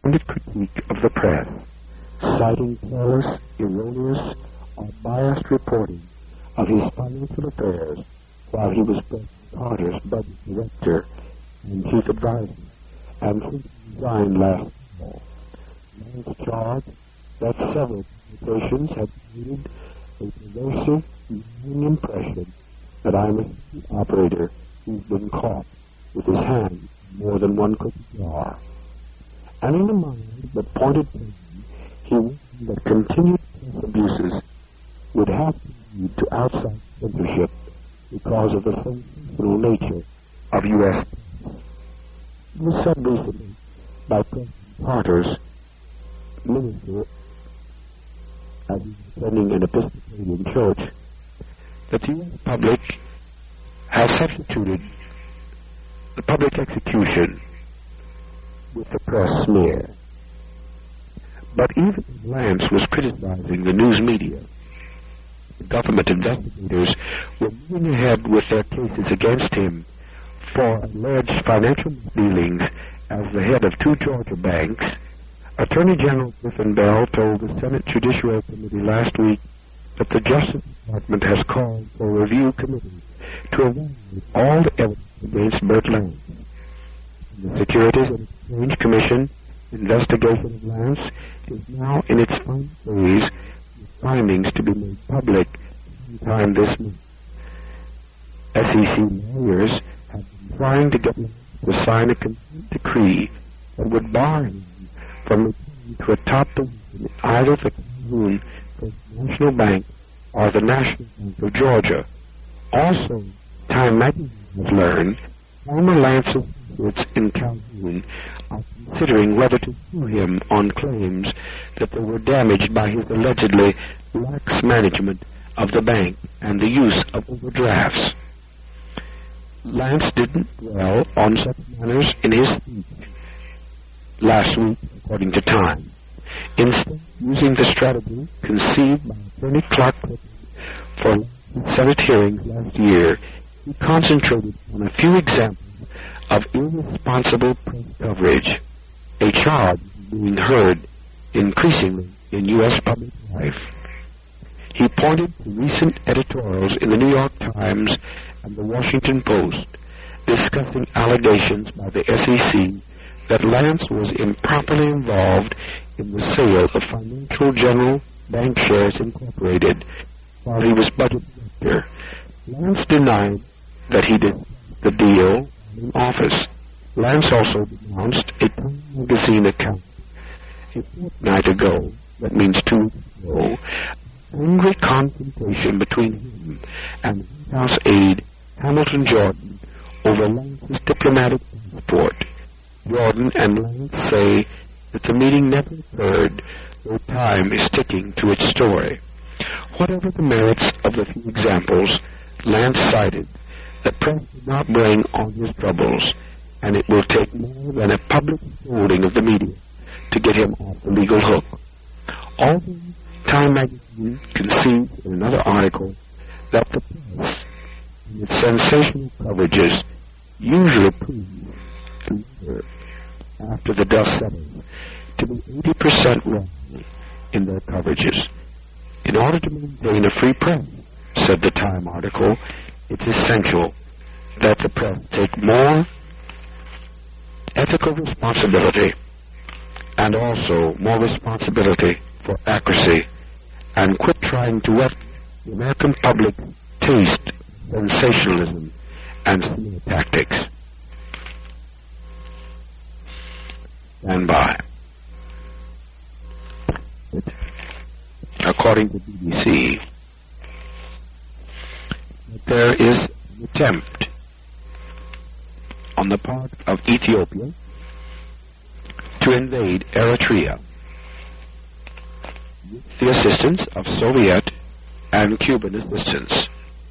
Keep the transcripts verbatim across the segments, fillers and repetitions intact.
candid critique of the press, citing careless, erroneous, or biased reporting of his financial affairs while he was President Carter's budget director and chief advisor, and since he resigned last fall. Lance charged that several publications had created a pervasive, wrong impression that I'm a operator who's been caught with his hand in more than one cookie jar. And in a mind that pointed to him, he warned that continued press abuses would have to lead to outside censorship because of the sensational nature of U S It was said recently by President Carter's minister, as he was attending an Episcopalian church, that the U S public has substituted the public execution with the press smear. But even Lance was criticizing the news media. The government investigators were moving ahead with their cases against him for alleged financial dealings as the head of two Georgia banks. Attorney General Griffin Bell told the Senate Judiciary Committee last week that the Justice Department has called for a review committee to evaluate all the evidence against Burt Lance. The Securities and Exchange Commission investigation of Lance is now in its final phase, with findings to be made public sometime this month. S E C lawyers have been trying to get Lance to sign a consent decree that would bar him from returning to a top position in either the Calhoun National Bank or the National Bank of Georgia. Also, Time magazine has learned former Lance associates in Calhoun are considering whether to sue him on claims that they were damaged by his allegedly lax management of the bank and the use of overdrafts. Lance didn't dwell on such matters in his speech last week, according to Time. Instead, using the strategy conceived by Attorney Clark for Senate hearings last year, he concentrated on a few examples of irresponsible press coverage, a charge being heard increasingly in U S public life. He pointed to recent editorials in the New York Times and the Washington Post discussing allegations by the S E C that Lance was improperly involved in the sale of Financial General Bank Shares Incorporated while he was budget director. Lance denied that he did the deal in office. Lance also denounced a Time magazine account a fortnight ago, that means two weeks ago, angry confrontation between him and White House aide Hamilton Jordan over Lance's diplomatic passport. Jordan and Lance say that the meeting never occurred, though Time is sticking to its story. Whatever the merits of the few examples, Lance cited, the press did not bring on his troubles, and it will take more than a public holding of the media to get him off the legal hook. Although Time magazine conceived in another article that the press, in its sensational coverages, usually prove, after the dust settles, to be eighty percent wrong in their coverages. In order to maintain a free press, said the Time article, it's essential that the press take more ethical responsibility and also more responsibility for accuracy and quit trying to let the American public taste sensationalism and smear tactics. Stand by. According to B B C, there is an attempt on the part of Ethiopia to invade Eritrea with the assistance of Soviet and Cuban assistance.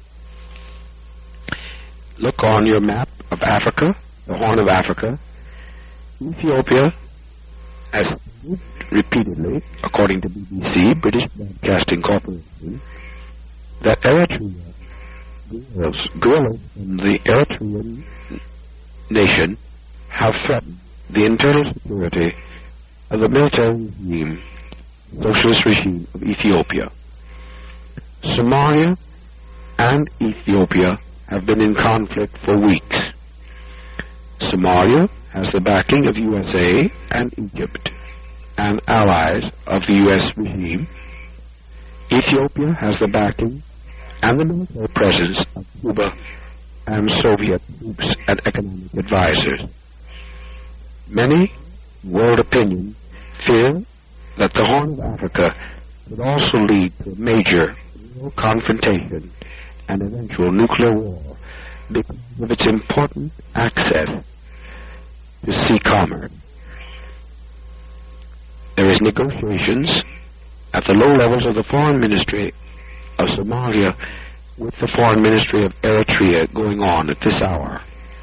Look on your map of Africa, the Horn of Africa. Ethiopia has repeatedly, according to B B C, British Broadcasting Corporation, that Eritrea, guerrillas, guerrillas from the Eritrean nation have threatened the internal security of the military regime, socialist regime of Ethiopia. Somalia and Ethiopia have been in conflict for weeks. Somalia has the backing of U S A and Egypt and allies of the U S regime. Ethiopia has the backing and the military presence of Cuba and Soviet troops and economic advisors. Many, world opinion, fear that the Horn of Africa could also lead to a major world confrontation and eventual nuclear war because of its important access to sea commerce. There is negotiations at the low levels of the Foreign Ministry of Somalia with the Foreign Ministry of Eritrea going on at this hour.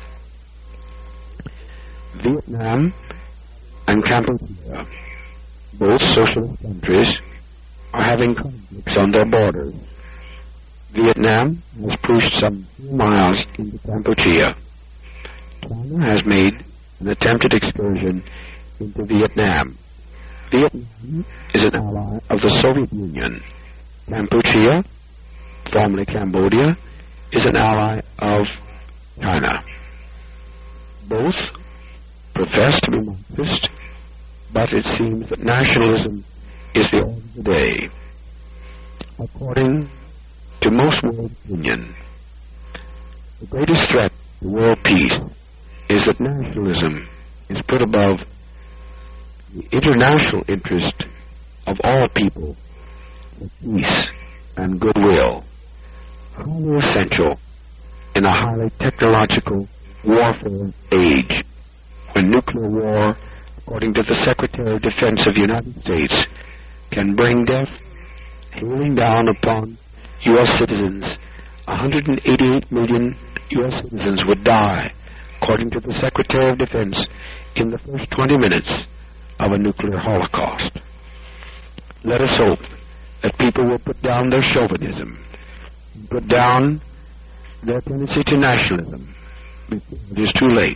Vietnam and Cambodia, both socialist countries, are having conflicts on their borders. Vietnam has pushed some few miles into Cambodia. China has made an attempted excursion into Vietnam. Vietnam is an ally of the Soviet Union. Kampuchea, formerly Cambodia, is an ally of China. Both profess to be Marxist, but it seems that nationalism is the order of the day. According to most world opinion, the greatest threat to world peace is that nationalism is put above the international interest of all people for peace and goodwill, highly essential in a highly technological warfare age, when nuclear war, according to the Secretary of Defense of the United States, can bring death hailing down upon U S citizens. one hundred eighty-eight million U S citizens would die, according to the Secretary of Defense, in the first twenty minutes of a nuclear holocaust. Let us hope that people will put down their chauvinism, put down their tendency to nationalism, before it is too late.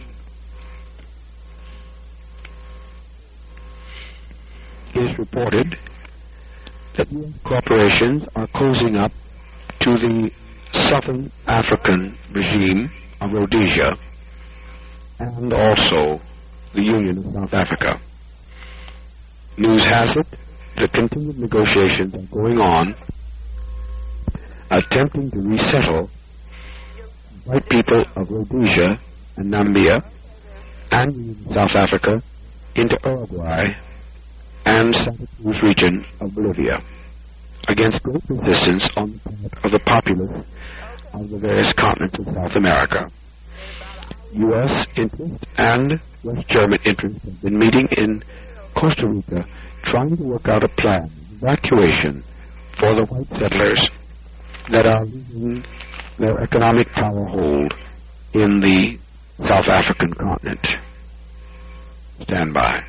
It is reported that U S corporations are cozying up to the Southern African regime of Rhodesia and also the Union of South Africa. News has it that continued negotiations are going on, attempting to resettle white people of Rhodesia and Namibia and South Africa into Uruguay and Santa Cruz region of Bolivia, against great resistance on the part of the populace of the various continents of South America. U S interest and West German interest have been meeting in Costa Rica, trying to work out a plan of evacuation for the white settlers that are losing their economic power hold in the South African continent. Stand by.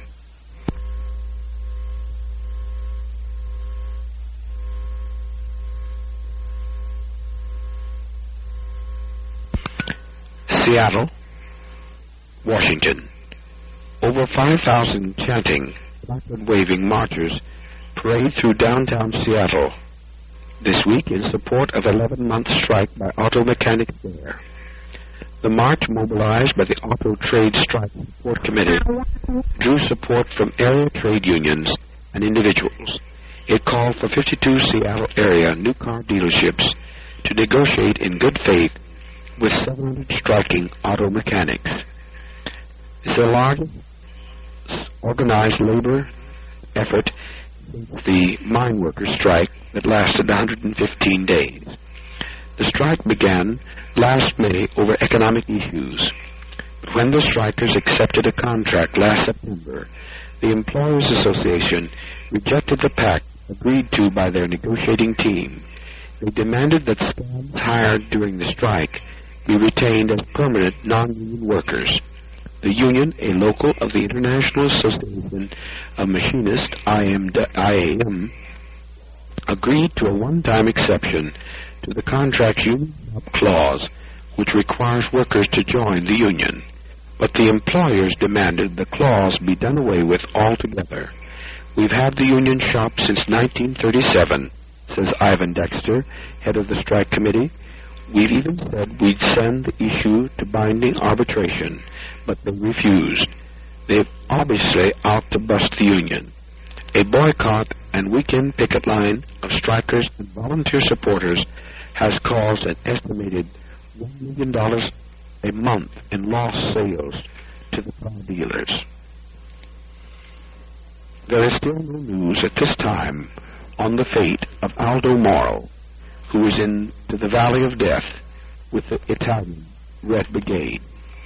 Seattle, Washington. Over five thousand chanting, placard-waving marchers parade through downtown Seattle this week in support of eleven-month strike by auto mechanics there. The march, mobilized by the Auto Trade Strike Support Committee, drew support from area trade unions and individuals. It called for fifty-two Seattle area new car dealerships to negotiate in good faith with seven hundred striking auto mechanics. It's the largest organized labor effort since the mine workers' strike that lasted one hundred fifteen days. The strike began last May over economic issues. But when the strikers accepted a contract last September, the Employers Association rejected the pact agreed to by their negotiating team. They demanded that scabs hired during the strike be retained as permanent non-union workers. The union, a local of the International Association of Machinists, I A M, agreed to a one-time exception to the contract's union clause, which requires workers to join the union. but the employers demanded the clause be done away with altogether. We've had the union shop since nineteen thirty-seven, says Ivan Dexter, head of the strike committee. We've even said we'd send the issue to binding arbitration, but they refused. They're obviously out to bust the union. A boycott and weekend picket line of strikers and volunteer supporters has caused an estimated one million dollars a month in lost sales to the car dealers. There is still no news at this time on the fate of Aldo Moro, who is into the Valley of Death with the Italian Red Brigade.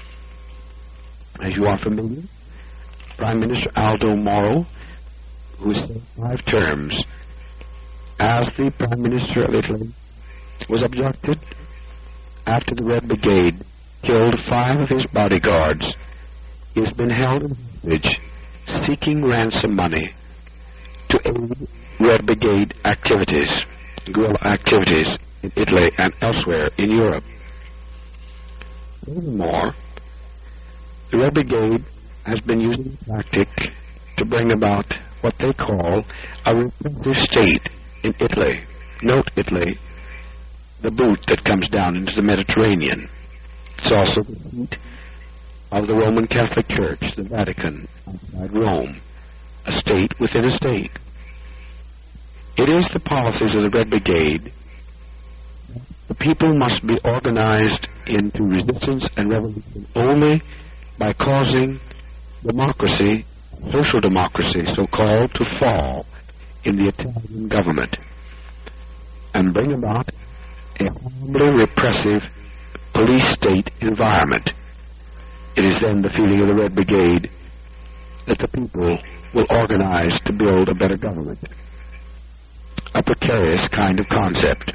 As you are familiar, Prime Minister Aldo Moro, who has served five terms as the Prime Minister of Italy, was abducted after the Red Brigade killed five of his bodyguards. He has been held in hostage, seeking ransom money to aid Red Brigade activities, guerrilla activities in Italy and elsewhere in Europe. Furthermore, the Red Brigade has been using a tactic to bring about what they call a repressive state in Italy. Note Italy, the boot that comes down into the Mediterranean. It's also the seat of the Roman Catholic Church, the Vatican, outside Rome, a state within a state. It is the policies of the Red Brigade. The people must be organized into resistance and revolution only by causing democracy, social democracy, so-called, to fall in the Italian government and bring about a horribly repressive police state environment. It is then the feeling of the Red Brigade that the people will organize to build a better government. A precarious kind of concept.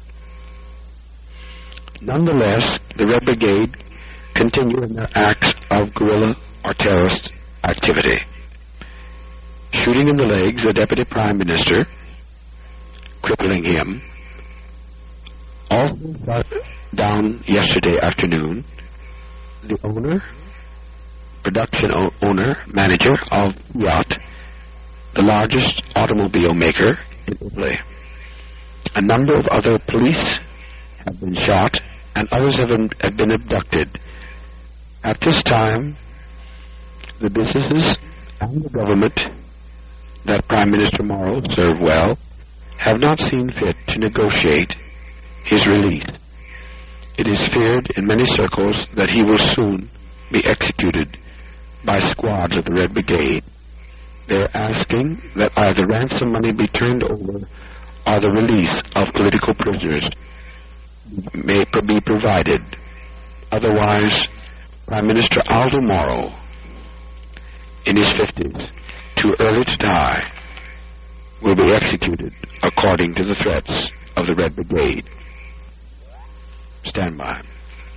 Nonetheless, the Red Brigade continue in their acts of guerrilla or terrorist activity, shooting in the legs the Deputy Prime Minister, crippling him. Also shot down yesterday afternoon the owner, production o- owner, manager of Fiat, the largest automobile maker in Italy. A number of other police have been shot and others have been, have been abducted. At this time, the businesses and the government that Prime Minister Moro served well have not seen fit to negotiate his release. It is feared in many circles that he will soon be executed by squads of the Red Brigade. They are asking that either ransom money be turned over or the release of political prisoners may be provided. Otherwise, Prime Minister Aldo Moro, in his fifties, too early to die, will be executed according to the threats of the Red Brigade. Stand by.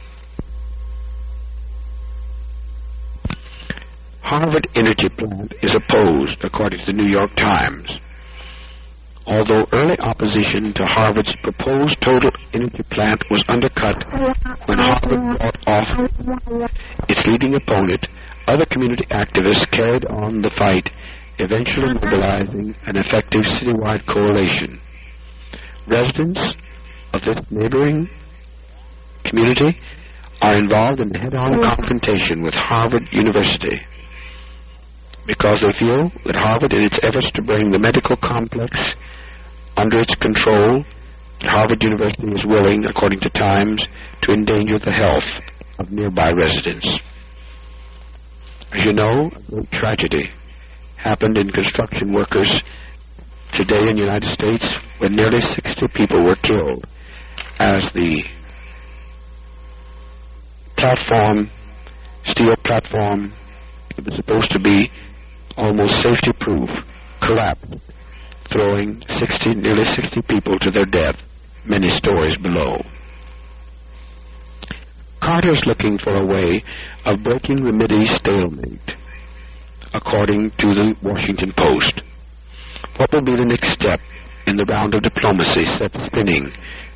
Harvard Energy Plant is opposed, according to the New York Times. Although early opposition to Harvard's proposed total energy plant was undercut when Harvard bought off its leading opponent, other community activists carried on the fight, eventually mobilizing an effective citywide coalition. Residents of this neighboring community are involved in a head-on confrontation with Harvard University because they feel that Harvard, in its efforts to bring the medical complex under its control, Harvard University is willing, according to Times, to endanger the health of nearby residents. As you know, a great tragedy happened in construction workers today in the United States when nearly sixty people were killed as the platform, steel platform, that was supposed to be almost safety-proof, collapsed, throwing sixty, nearly sixty people to their death, many stories below. Carter is looking for a way of breaking the Mideast stalemate, according to the Washington Post. What will be the next step in the round of diplomacy set spinning by Egyptian President Anwar Sadat's visit to Israel last November?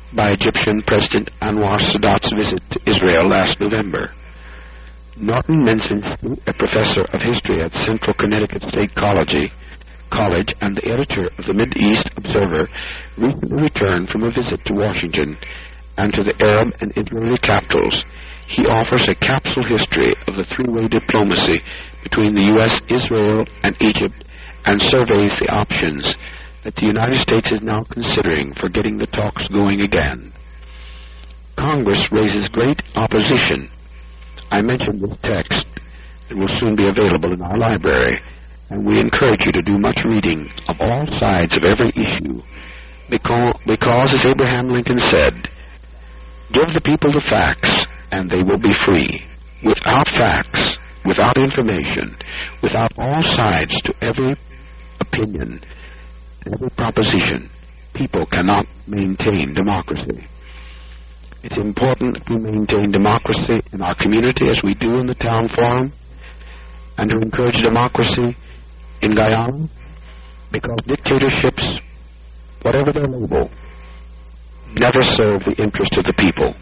Norton mentions a professor of history at Central Connecticut State College, College and the editor of the Mideast Observer recently returned from a visit to Washington and to the Arab and Israeli capitals. He offers a capsule history of the three-way diplomacy between the U S, Israel, and Egypt and surveys the options that the United States is now considering for getting the talks going again. Congress raises great opposition. I mentioned this text. It will soon be available in our library, and we encourage you to do much reading of all sides of every issue, because, because as Abraham Lincoln said, give the people the facts, and they will be free. Without facts, without information, without all sides to every opinion, every proposition, people cannot maintain democracy. It's important that we maintain democracy in our community as we do in the town forum, and to encourage democracy in Guyana, because dictatorships, whatever their label, never serve the interest of the people.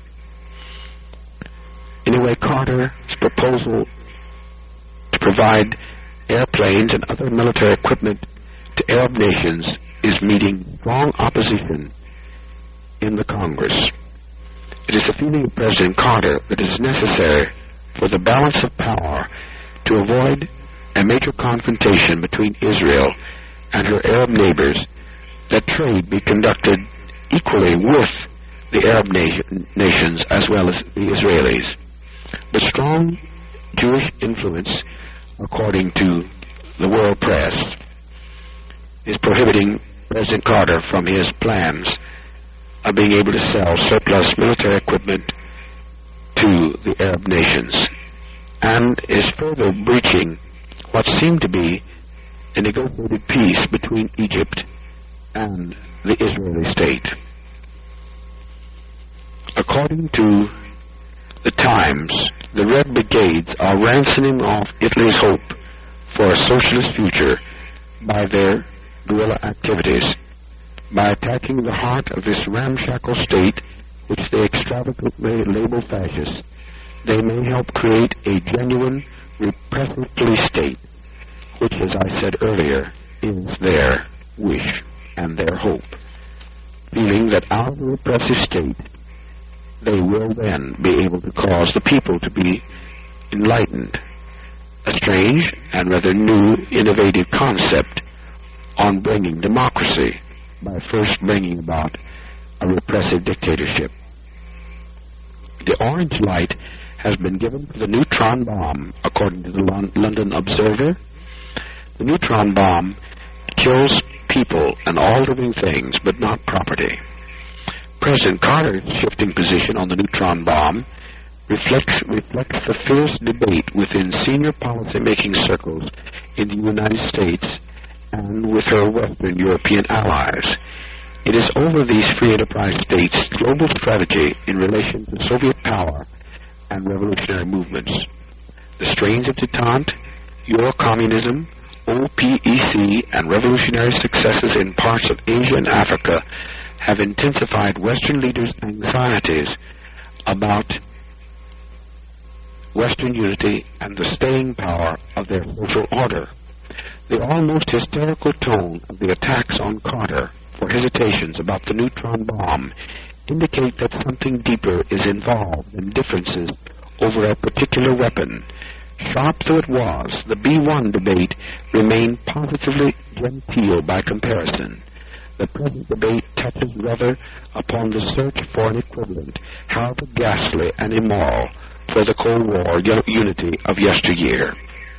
Anyway, Carter's proposal to provide airplanes and other military equipment to Arab nations is meeting strong opposition in the Congress. It is the feeling of President Carter that it is necessary for the balance of power to avoid a major confrontation between Israel and her Arab neighbors, that trade be conducted equally with the Arab nation, nations as well as the Israelis. But strong Jewish influence, according to the world press, is prohibiting President Carter from his plans of being able to sell surplus military equipment to the Arab nations, and is further breaching what seemed to be a negotiated peace between Egypt and the Israeli state. According to the Times, the Red Brigades are ransoming off Italy's hope for a socialist future by their guerrilla activities. By attacking the heart of this ramshackle state, which they extravagantly label fascist, they may help create a genuine repressive police state, which, as I said earlier, is their wish and their hope, feeling that out of the repressive state, they will then be able to cause the people to be enlightened. A strange and rather new, innovative concept on bringing democracy by first bringing about a repressive dictatorship. The orange light has been given for the neutron bomb, according to the Lon- London Observer. The neutron bomb kills people and all living things, but not property. President Carter's shifting position on the neutron bomb reflects, reflects the fierce debate within senior policy-making circles in the United States and with her Western European allies. It is over these free enterprise states' global strategy in relation to Soviet power and revolutionary movements. The strains of detente, Eurocommunism, O P E C, and revolutionary successes in parts of Asia and Africa have intensified Western leaders' anxieties about Western unity and the staying power of their social order. The almost hysterical tone of the attacks on Carter for hesitations about the neutron bomb indicate that something deeper is involved than differences over a particular weapon. Sharp though it was, the B one debate remained positively genteel by comparison. The present debate touches rather upon the search for an equivalent, however ghastly and immoral, for the Cold War unity of yesteryear.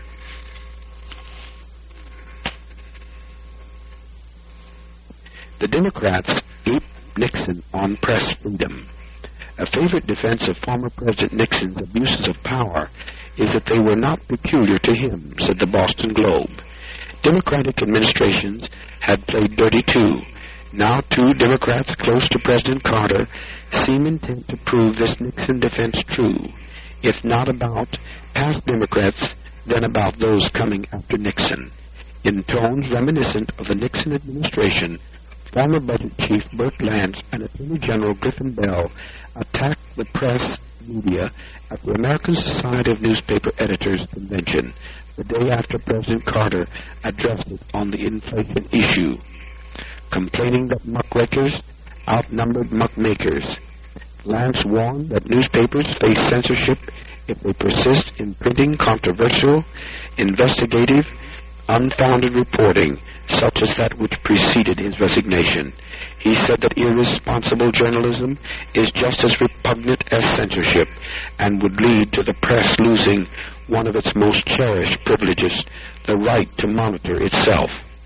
The Democrats ape Nixon on press freedom. A favorite defense of former President Nixon's abuses of power is that they were not peculiar to him, said the Boston Globe. Democratic administrations had played dirty too. Now two Democrats close to President Carter seem intent to prove this Nixon defense true, if not about past Democrats, then about those coming after Nixon. In tones reminiscent of the Nixon administration, former Budget Chief Burt Lance and Attorney General Griffin Bell attacked the press, media, at the American Society of Newspaper Editors Convention the day after President Carter addressed it on the inflation issue, complaining that muckrakers outnumbered muckmakers. Lance warned that newspapers face censorship if they persist in printing controversial, investigative, unfounded reporting, such as that which preceded his resignation. He said that irresponsible journalism is just as repugnant as censorship and would lead to the press losing one of its most cherished privileges, the right to monitor itself.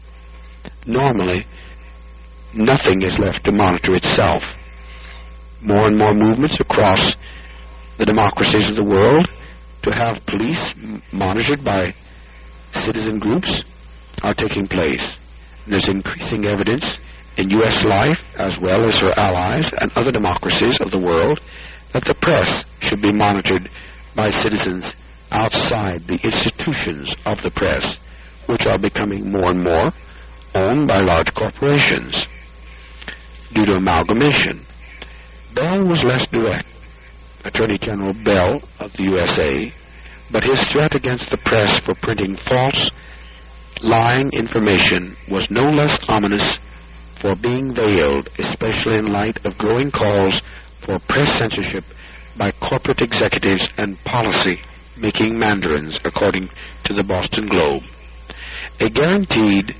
Normally, nothing is left to monitor itself. More and more movements across the democracies of the world to have police monitored by citizen groups are taking place. And there's increasing evidence in U S life, as well as her allies and other democracies of the world, that the press should be monitored by citizens outside the institutions of the press, which are becoming more and more owned by large corporations due to amalgamation. Bell was less direct, Attorney General Bell of the U S A, but his threat against the press for printing false, lying information was no less ominous for being veiled, especially in light of growing calls for press censorship by corporate executives and policy-making mandarins, according to the Boston Globe. A guaranteed,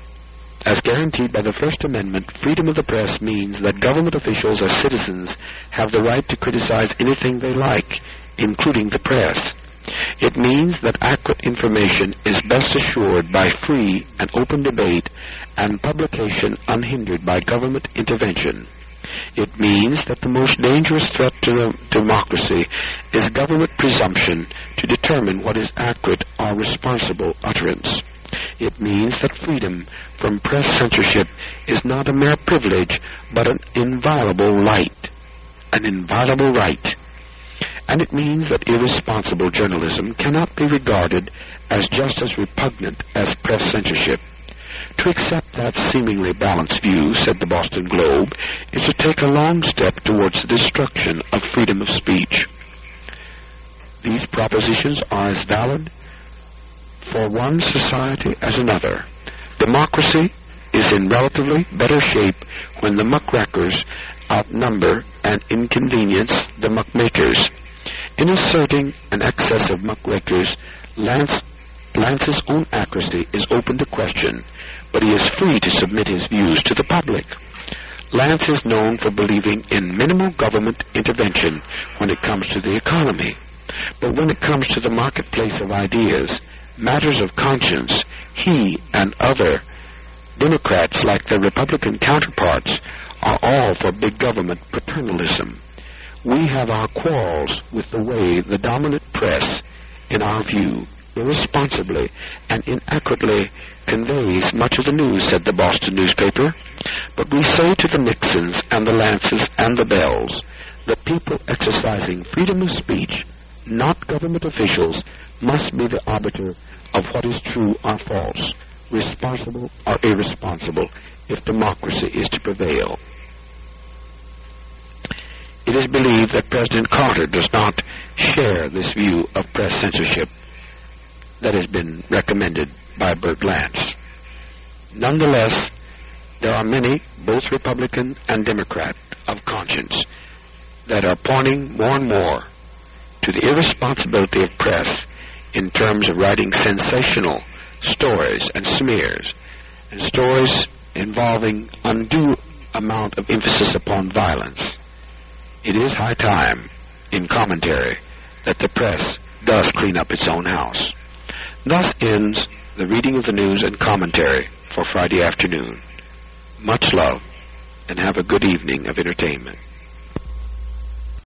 as guaranteed by the First Amendment, freedom of the press means that government officials as citizens have the right to criticize anything they like, including the press. It means that accurate information is best assured by free and open debate and publication unhindered by government intervention. It means that the most dangerous threat to democracy is government presumption to determine what is accurate or responsible utterance. It means that freedom from press censorship is not a mere privilege, but an inviolable right. An inviolable right. And it means that irresponsible journalism cannot be regarded as just as repugnant as press censorship. To accept that seemingly balanced view, said the Boston Globe, is to take a long step towards the destruction of freedom of speech. These propositions are as valid for one society as another. Democracy is in relatively better shape when the muckrakers outnumber and inconvenience the muckmakers. In asserting an excess of muckrakers, Lance, Lance's own accuracy is open to question, but he is free to submit his views to the public. Lance is known for believing in minimal government intervention when it comes to the economy. But when it comes to the marketplace of ideas, matters of conscience, he and other Democrats, like their Republican counterparts, are all for big government paternalism. We have our quarrels with the way the dominant press, in our view, irresponsibly and inaccurately conveys much of the news, said the Boston newspaper. But we say to the Nixons and the Lances and the Bells, the people exercising freedom of speech, not government officials, must be the arbiter of what is true or false, responsible or irresponsible, if democracy is to prevail. It is believed that President Carter does not share this view of press censorship that has been recommended by Bert Lance. Nonetheless, there are many, both Republican and Democrat, of conscience, that are pointing more and more to the irresponsibility of press in terms of writing sensational stories and smears, and stories involving undue amount of emphasis upon violence. It is high time, in commentary, that the press does clean up its own house. Thus ends the reading of the news and commentary for Friday afternoon. Much love, and have a good evening of entertainment.